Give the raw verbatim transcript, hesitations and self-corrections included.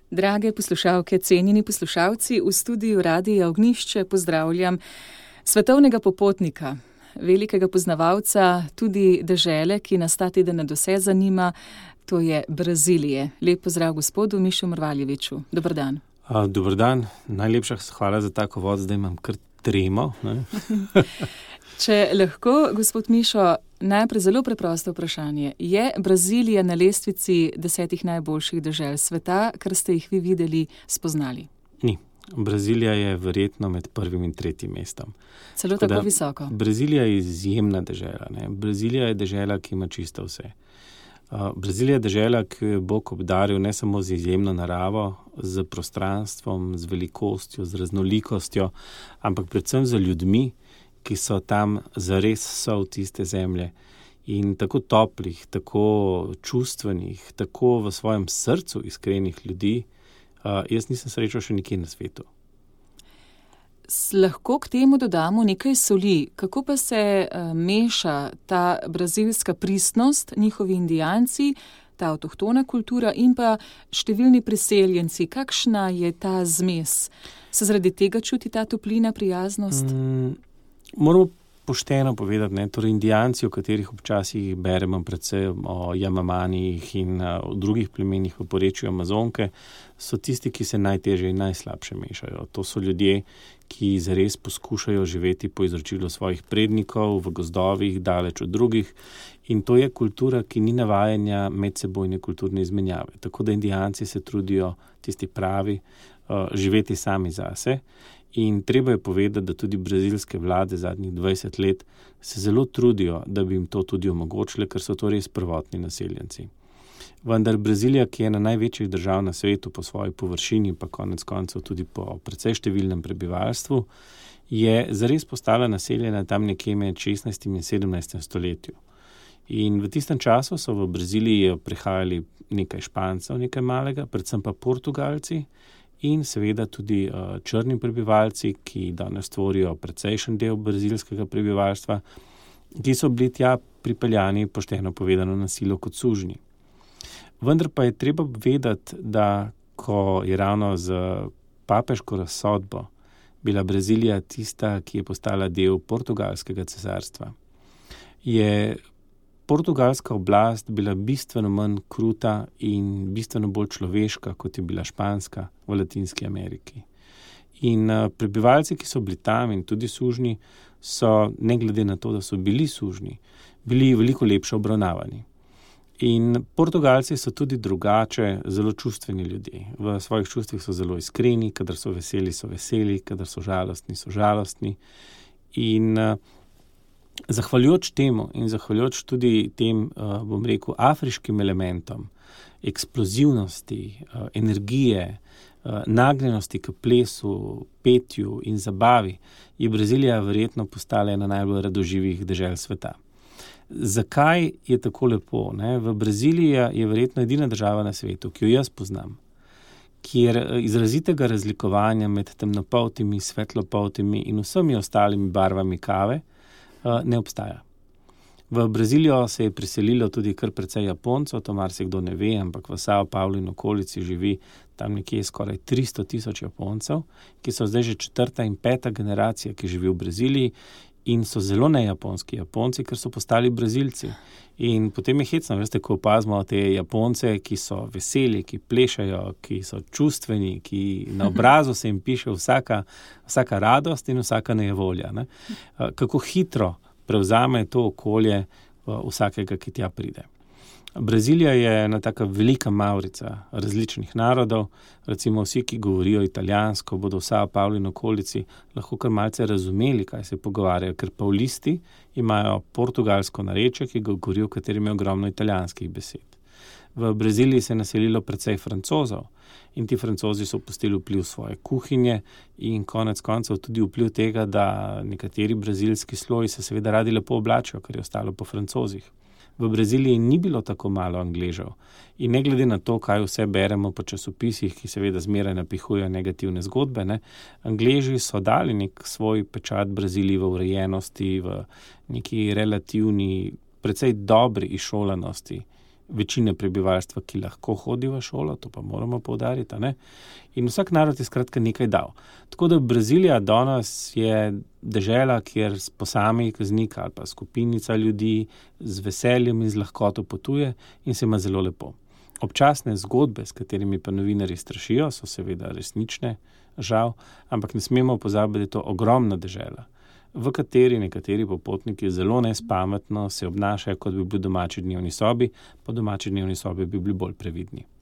Drage poslušalke, cenjeni poslušalci, v studiu Radia Ognjišče pozdravljam svetovnega popotnika, velikega poznavalca tudi dežele, ki nas ta teden nadvse zanima, to je Brazilije. Lep pozdrav gospodu Mišu Mrvaljeviću. Dobar dan. A, dobar dan, najlepša hvala za tako vod, zdaj imam kar tremo. Če lahko, gospod Mišo, najprej zelo preprosto vprašanje. Je Brazilija na lestvici desetih najboljših dežel sveta, kar ste jih vi videli, spoznali? Ni. Brazilija je verjetno med prvim in tretjim mestom. Celo tako, tako visoko? Brazilija je izjemna dežela. Ne? Brazilija je dežela, ki ima čisto vse. Uh, Brazilija je dežela, ki je Bog obdaril ne samo z izjemno naravo, z prostranstvom, z velikostjo, z raznolikostjo, ampak predvsem z ljudmi, ki so tam zares sol tiste zemlje in tako toplih, tako čustvenih, tako v svojem srcu iskrenih ljudi, uh, jaz nisem srečal še nikjer na svetu. Lahko k temu dodamo nekaj soli. Kako pa se uh, meša ta brazilska pristnost, njihovi indijanci, ta avtohtona kultura in pa številni priseljenci? Kakšna je ta zmes? Se zaradi tega čuti ta toplina, prijaznost? Mm. Moramo pošteno povedati, ne, torej indijanci, o katerih občasih beremo predvsem o Jamamanijih in uh, o drugih plemenih v porečju Amazonke, so tisti, ki se najtežje in najslabše mešajo. To so ljudje, ki zares poskušajo živeti po izročilu svojih prednikov v gozdovih, daleč od drugih, in to je kultura, ki ni navajanja medsebojne kulturne izmenjave. Tako da indijanci se trudijo, tisti pravi, uh, živeti sami zase. In treba je povedati, da tudi brazilske vlade zadnjih dvajset let se zelo trudijo, da bi jim to tudi omogočile, ker so to res prvotni naseljenci. Vendar Brazilija, ki je ena največjih držav na svetu po svoji površini, pa konec koncev tudi po precej številnem prebivalstvu, je zares postala naseljena tam nekje med šestnajstim in sedemnajstim stoletju. In v tistem času so v Braziliji prihajali nekaj Špancev, nekaj malega, predvsem pa Portugalci, in seveda tudi uh, črni prebivalci, ki danes tvorijo precejšen del brazilskega prebivalstva, ki so bili tja pripeljani, pošteno povedano, na silo kot sužnji. Vendar pa je treba vedeti, da ko je ravno z papeško razsodbo bila Brazilija tista, ki je postala del portugalskega cesarstva, je portugalska oblast bila bistveno manj kruta in bistveno bolj človeška, kot je bila španska v Latinski Ameriki. In uh, prebivalci, ki so bili tam in tudi sužnji, so, ne glede na to, da so bili sužnji, bili veliko lepše obravnavani. In Portugalci so tudi drugače zelo čustveni ljudje. V svojih čustvih so zelo iskreni, kadar so veseli, so veseli, kadar so žalostni, so žalostni. In uh, Zahvaljujoč temu in zahvaljujoč tudi tem, uh, bom rekel, afriškim elementom, eksplozivnosti, uh, energije, uh, nagnjenosti k plesu, petju in zabavi, je Brazilija verjetno postala ena najbolj radoživih dežel sveta. Zakaj je tako lepo? Ne? V Braziliji je verjetno edina država na svetu, ki jo jaz poznam, kjer izrazitega razlikovanja med temnopoltimi, svetlopoltimi in vsemi ostalimi barvami kave ne obstaja. V Brazilijo se je priselilo tudi kar precej Japoncev, to marsikdo ne ve, ampak v Sao Paulo in okolici živi tam nekje skoraj tristo tisoč Japoncev, ki so zdaj že četrta in peta generacija, ki živi v Braziliji in so zelo nejaponski Japonci, ker so postali Brazilci. In potem je hecno, veste, ko opazimo te Japonce, ki so veseli, ki plešajo, ki so čustveni, ki na obrazu se jim piše vsaka, vsaka radost in vsaka nejevolja. Ne? Kako hitro prevzame to okolje vsakega, ki tja pride. Brazilija je ena taka velika mavrica različnih narodov, recimo vsi, ki govorijo italijansko, bodo v Sao Paulo in okolici lahko kar malce razumeli, kaj se pogovarjajo, ker paulisti imajo portugalsko narečje, ki ga govorijo, v katerem je ogromno italijanskih besed. V Braziliji se je naselilo precej Francozov in ti Francozi so pustili vpliv svoje kuhinje in konec koncev tudi vpliv tega, da nekateri brazilski sloji se seveda radi lepo oblačijo, kar je ostalo po Francozih. V Braziliji ni bilo tako malo Angležev in ne glede na to, kaj vse beremo po časopisih, ki seveda zmeraj napihujejo negativne zgodbe, ne, Angleži so dali nek svoj pečat Braziliji v urejenosti, v neki relativni, precej dobri izšolanosti večine prebivalstva, ki lahko hodi v šolo, to pa moramo poudariti, a ne? In vsak narod je skratka nekaj dal. Tako da Brazilija danes je dežela, kjer posameznik ali pa skupinica ljudi z veseljem in z lahkoto potuje in se ima zelo lepo. Občasne zgodbe, s katerimi pa novinarji strašijo, so seveda resnične, žal, ampak ne smemo pozabiti, da je to ogromna dežela, v kateri nekateri popotniki zelo nespametno se obnašajo, kot bi bili domači dnevni sobi, po domači dnevni sobi bi bili bolj previdni.